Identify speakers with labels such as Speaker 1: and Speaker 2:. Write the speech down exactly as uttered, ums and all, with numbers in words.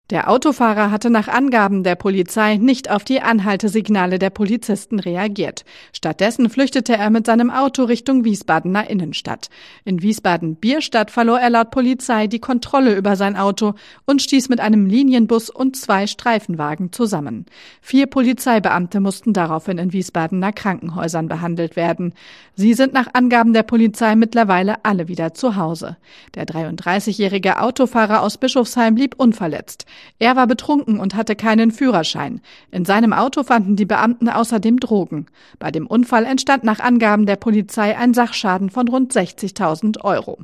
Speaker 1: Der Autofahrer hatte nach Angaben der Polizei nicht auf die Anhaltesignale der Polizisten reagiert. Stattdessen flüchtete er mit seinem Auto Richtung Wiesbadener Innenstadt. In Wiesbaden-Bierstadt verlor er laut Polizei die Kontrolle über sein Auto und stieß mit einem Linienbus und zwei Streifenwagen zusammen. Vier Polizeibeamte mussten daraufhin in Wiesbadener Krankenhäusern behandelt werden. Sie sind nach Angaben der Polizei mittlerweile alle wieder zu Hause. Der dreiunddreißigjährige Autofahrer aus Bischofsheim blieb unverletzt. Er war betrunken und hatte keinen Führerschein. In seinem Auto fanden die Beamten außerdem Drogen. Bei dem Unfall entstand nach Angaben der Polizei ein Sachschaden von rund sechzigtausend Euro.